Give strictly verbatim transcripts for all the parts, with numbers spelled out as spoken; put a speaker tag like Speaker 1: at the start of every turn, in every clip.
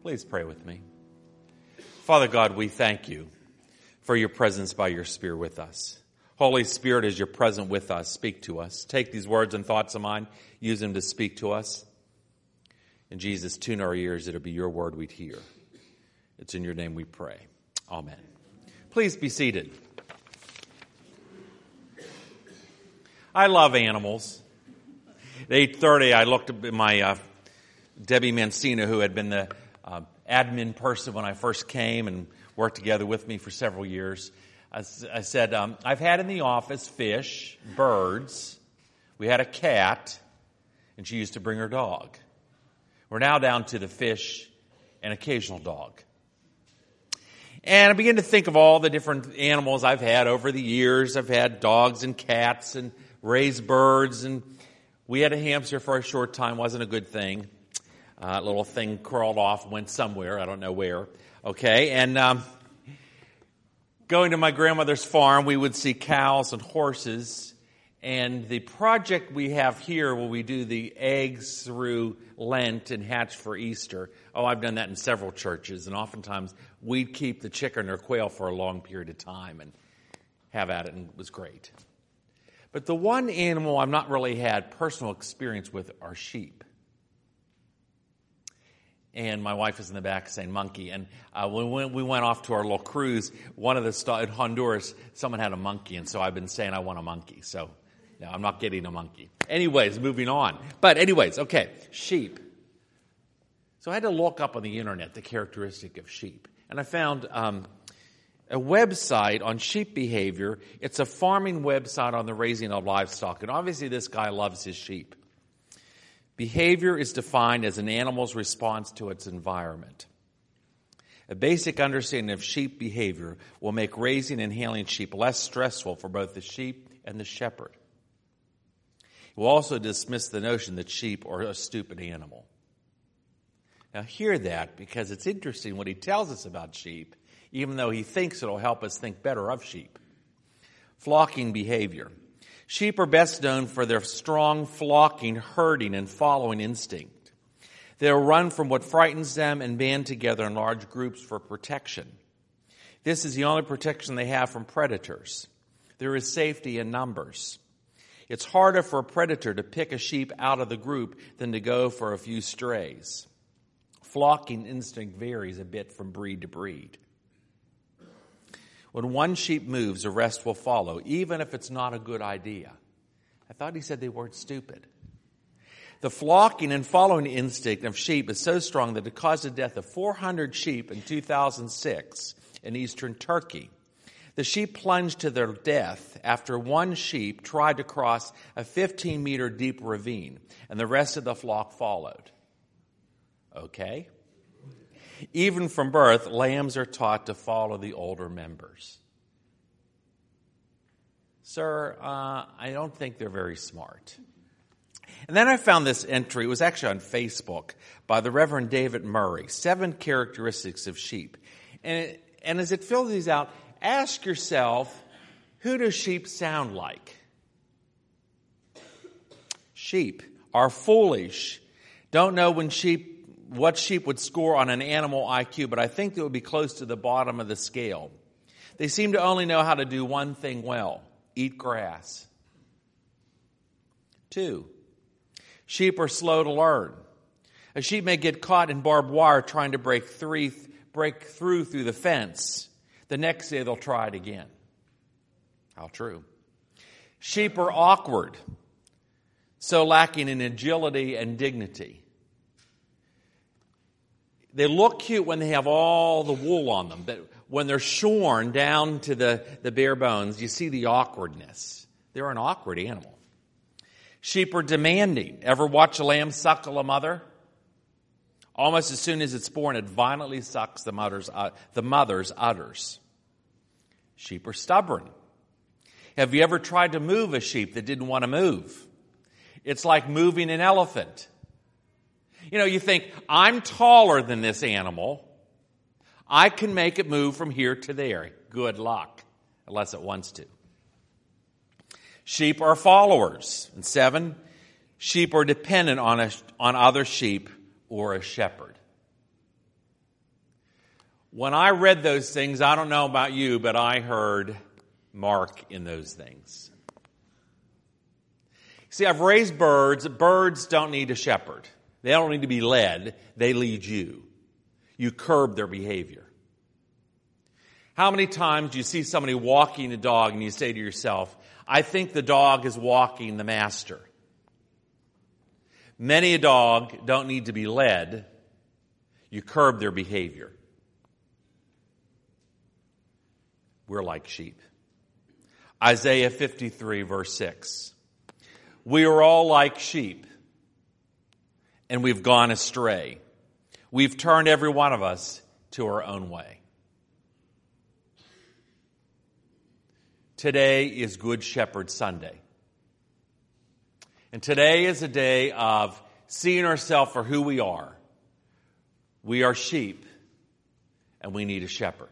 Speaker 1: Please pray with me. Father God, we thank you for your presence by your Spirit with us. Holy Spirit, as you're present with us, speak to us. Take these words and thoughts of mine, use them to speak to us. And Jesus, tune our ears, it'll be your word we'd hear. It's in your name we pray. Amen. Please be seated. I love animals. At eight thirty, I looked at my uh, Debbie Mancina, who had been the uh, admin person when I first came and worked together with me for several years. I, I said, um, I've had in the office fish, birds. We had a cat, and she used to bring her dog. We're now down to the fish and occasional dog. And I began to think of all the different animals I've had over the years. I've had dogs and cats and raised birds, and we had a hamster for a short time. Wasn't a good thing. Uh, little thing crawled off, went somewhere. I don't know where. Okay, and um, going to my grandmother's farm, we would see cows and horses. And the project we have here where we do the eggs through Lent and hatch for Easter. Oh, I've done that in several churches. And oftentimes we'd keep the chicken or quail for a long period of time and have at it, and it was great. But the one animal I've not really had personal experience with are sheep. And my wife is in the back saying monkey. And uh, when we went off to our little cruise, one of the st- in Honduras, someone had a monkey. And so I've been saying I want a monkey. So no, I'm not getting a monkey. Anyways, moving on. But anyways, okay, sheep. So I had to look up on the internet the characteristic of sheep. And I found um, a website on sheep behavior. It's a farming website on the raising of livestock. And obviously this guy loves his sheep. Behavior is defined as an animal's response to its environment. A basic understanding of sheep behavior will make raising and handling sheep less stressful for both the sheep and the shepherd. It will also dismiss the notion that sheep are a stupid animal. Now hear that, because it's interesting what he tells us about sheep, even though he thinks it'll help us think better of sheep. Flocking behavior. Sheep are best known for their strong flocking, herding, and following instinct. They'll run from what frightens them and band together in large groups for protection. This is the only protection they have from predators. There is safety in numbers. It's harder for a predator to pick a sheep out of the group than to go for a few strays. Flocking instinct varies a bit from breed to breed. When one sheep moves, the rest will follow, even if it's not a good idea. I thought he said they weren't stupid. The flocking and following instinct of sheep is so strong that it caused the death of four hundred sheep in two thousand six in eastern Turkey. The sheep plunged to their death after one sheep tried to cross a fifteen meter deep ravine, and the rest of the flock followed. Okay? Even from birth, lambs are taught to follow the older members. Sir, uh, I don't think they're very smart. And then I found this entry. It was actually on Facebook by the Reverend David Murray, Seven Characteristics of Sheep. And, it, and as it fills these out, ask yourself, who do sheep sound like? Sheep are foolish. Don't know when sheep what sheep would score on an animal I Q, but I think they would be close to the bottom of the scale. They seem to only know how to do one thing well: eat grass. Two, sheep are slow to learn. A sheep may get caught in barbed wire trying to break through, break through through the fence. The next day they'll try it again. How true. Sheep are awkward, so lacking in agility and dignity. They look cute when they have all the wool on them, but when they're shorn down to the, the bare bones, you see the awkwardness. They're an awkward animal. Sheep are demanding. Ever watch a lamb suckle a mother? Almost as soon as it's born, it violently sucks the mother's, uh, the mother's udders. Sheep are stubborn. Have you ever tried to move a sheep that didn't want to move? It's like moving an elephant. You know, you think, I'm taller than this animal. I can make it move from here to there. Good luck, unless it wants to. Sheep are followers. And seven, sheep are dependent on a, on other sheep or a shepherd. When I read those things, I don't know about you, but I heard Mark in those things. See, I've raised birds. Birds don't need a shepherd. They don't need to be led. They lead you. You curb their behavior. How many times do you see somebody walking a dog and you say to yourself, I think the dog is walking the master? Many a dog don't need to be led. You curb their behavior. We're like sheep. Isaiah fifty-three, verse six. We are all like sheep, and we've gone astray. We've turned every one of us to our own way. Today is Good Shepherd Sunday. And today is a day of seeing ourselves for who we are. We are sheep, and we need a shepherd.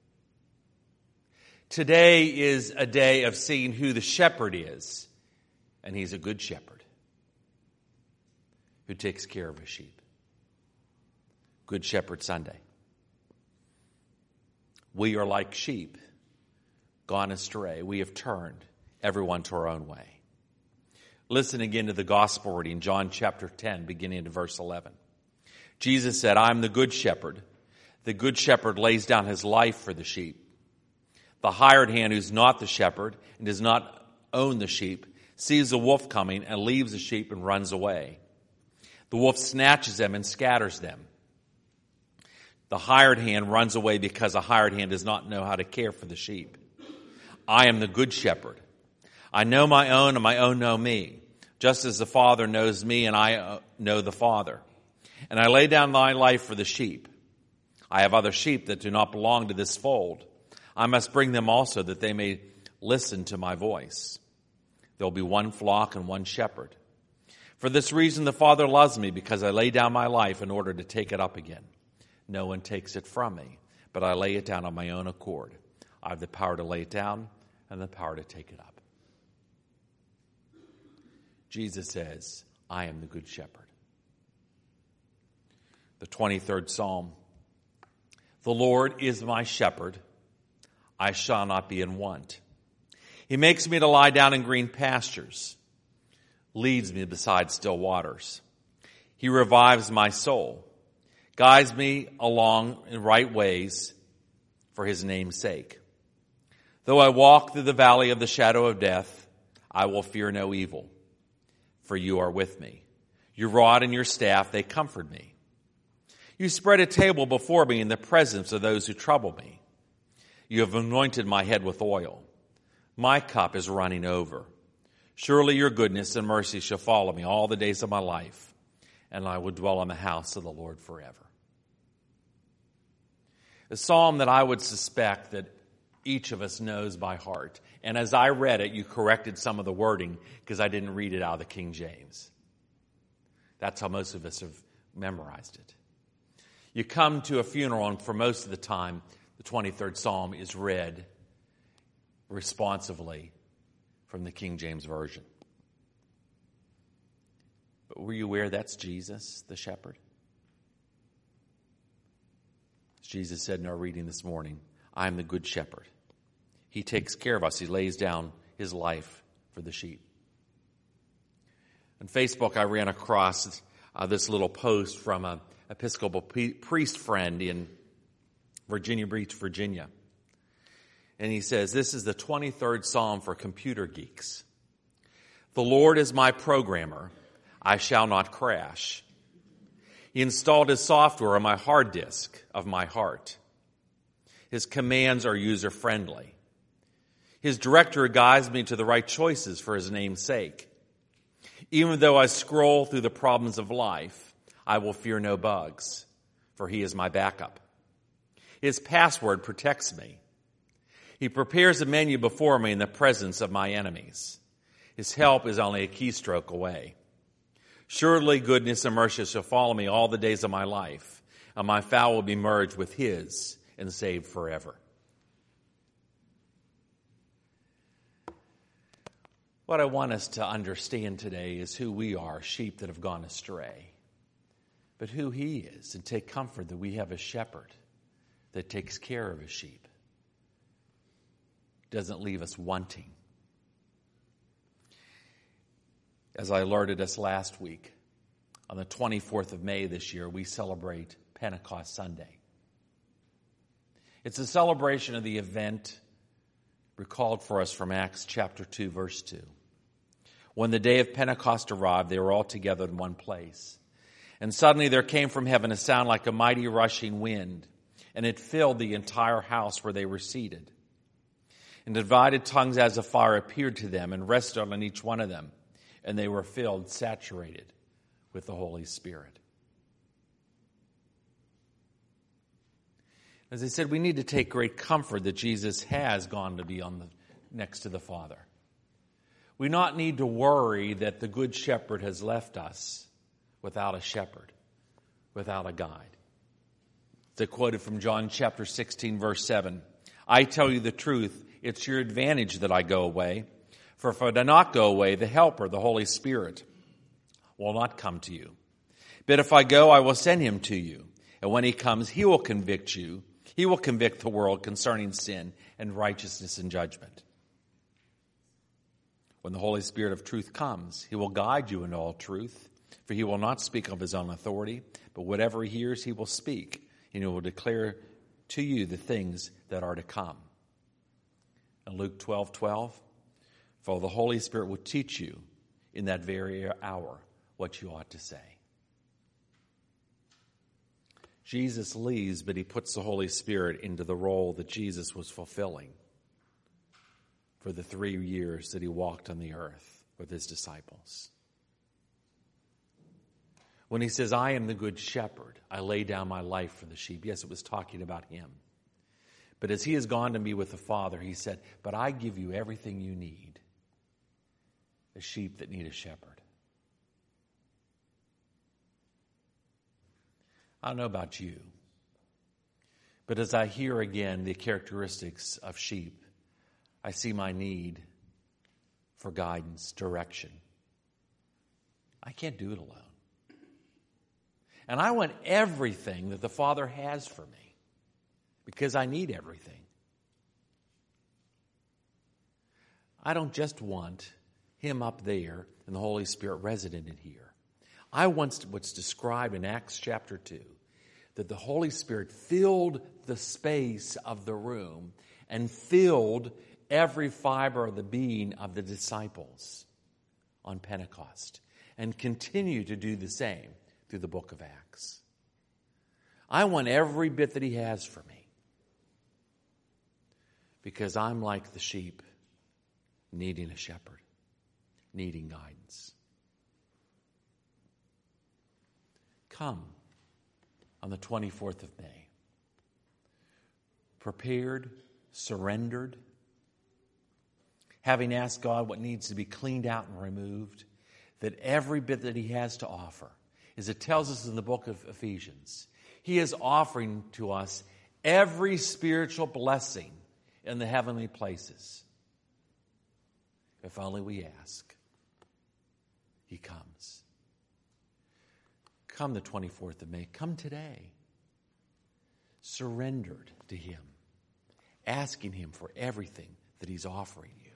Speaker 1: Today is a day of seeing who the shepherd is, and he's a good shepherd who takes care of his sheep. Good Shepherd Sunday. We are like sheep, gone astray. We have turned everyone to our own way. Listen again to the gospel reading, John chapter ten, beginning at verse eleven. Jesus said, I am the good shepherd. The good shepherd lays down his life for the sheep. The hired hand who's not the shepherd and does not own the sheep sees the wolf coming and leaves the sheep and runs away. The wolf snatches them and scatters them. The hired hand runs away because a hired hand does not know how to care for the sheep. I am the good shepherd. I know my own and my own know me, just as the Father knows me and I know the Father. And I lay down my life for the sheep. I have other sheep that do not belong to this fold. I must bring them also that they may listen to my voice. There will be one flock and one shepherd. For this reason the Father loves me, because I lay down my life in order to take it up again. No one takes it from me, but I lay it down on my own accord. I have the power to lay it down and the power to take it up. Jesus says, I am the good shepherd. The twenty-third Psalm. The Lord is my shepherd. I shall not be in want. He makes me to lie down in green pastures, leads me beside still waters. He revives my soul, guides me along in right ways for his name's sake. Though I walk through the valley of the shadow of death, I will fear no evil, for you are with me. Your rod and your staff, they comfort me. You spread a table before me in the presence of those who trouble me. You have anointed my head with oil. My cup is running over. Surely your goodness and mercy shall follow me all the days of my life, and I will dwell in the house of the Lord forever. A psalm that I would suspect that each of us knows by heart. And as I read it, you corrected some of the wording because I didn't read it out of the King James. That's how most of us have memorized it. You come to a funeral, and for most of the time, the twenty-third Psalm is read responsively from the King James Version. But were you aware that's Jesus, the shepherd? As Jesus said in our reading this morning, I am the good shepherd. He takes care of us. He lays down his life for the sheep. On Facebook, I ran across uh, this little post from an Episcopal p- priest friend in Virginia Beach, Virginia. And he says, this is the twenty-third Psalm for computer geeks. The Lord is my programmer. I shall not crash. He installed his software on my hard disk of my heart. His commands are user-friendly. His director guides me to the right choices for his name's sake. Even though I scroll through the problems of life, I will fear no bugs, for he is my backup. His password protects me. He prepares a menu before me in the presence of my enemies. His help is only a keystroke away. Surely goodness and mercy shall follow me all the days of my life, and my fowl will be merged with his and saved forever. What I want us to understand today is who we are, sheep that have gone astray, but who he is, and take comfort that we have a shepherd that takes care of his sheep, doesn't leave us wanting. As I alerted us last week, on the twenty-fourth of May this year, we celebrate Pentecost Sunday. It's a celebration of the event recalled for us from Acts chapter two, verse two. When the day of Pentecost arrived, they were all together in one place. And suddenly there came from heaven a sound like a mighty rushing wind, and it filled the entire house where they were seated. And divided tongues as of fire appeared to them and rested on each one of them, and they were filled, saturated with the Holy Spirit. As I said, we need to take great comfort that Jesus has gone to be on the next to the Father. We not need to worry that the Good Shepherd has left us without a shepherd, without a guide. It's quoted from John chapter sixteen, verse seven. I tell you the truth, it's your advantage that I go away. For if I do not go away, the Helper, the Holy Spirit, will not come to you. But if I go, I will send him to you. And when he comes, he will convict you. He will convict the world concerning sin and righteousness and judgment. When the Holy Spirit of truth comes, he will guide you into all truth, for he will not speak of his own authority, but whatever he hears, he will speak, and he will declare to you the things that are to come. In Luke twelve twelve, for the Holy Spirit will teach you in that very hour what you ought to say. Jesus leaves, but he puts the Holy Spirit into the role that Jesus was fulfilling for the three years that he walked on the earth with his disciples. When he says, I am the good shepherd, I lay down my life for the sheep. Yes, it was talking about him. But as he has gone to be with the Father, he said, but I give you everything you need, a sheep that need a shepherd. I don't know about you, but as I hear again the characteristics of sheep, I see my need for guidance, direction. I can't do it alone. And I want everything that the Father has for me because I need everything. I don't just want him up there and the Holy Spirit resident in here. I want what's described in Acts chapter two, that the Holy Spirit filled the space of the room and filled every fiber of the being of the disciples on Pentecost and continue to do the same through the book of Acts. I want every bit that he has for me because I'm like the sheep needing a shepherd, needing guidance. Come on the twenty-fourth of May, prepared, surrendered, having asked God what needs to be cleaned out and removed, that every bit that he has to offer, as it tells us in the book of Ephesians, he is offering to us every spiritual blessing in the heavenly places. If only we ask, he comes. Come the twenty-fourth of May. Come today. Surrendered to him. Asking him for everything that he's offering you.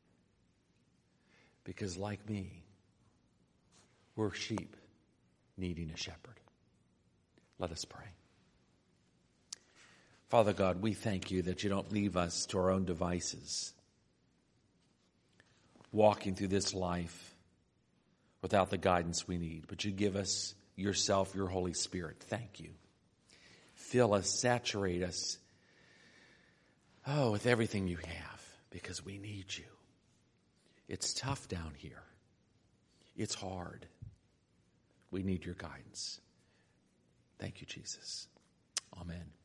Speaker 1: Because like me, we're sheep needing a shepherd. Let us pray. Father God, we thank you that you don't leave us to our own devices, walking through this life without the guidance we need, but you give us yourself, your Holy Spirit. Thank you. Fill us, saturate us, oh, with everything you have, because we need you. It's tough down here. It's hard. We need your guidance. Thank you, Jesus. Amen.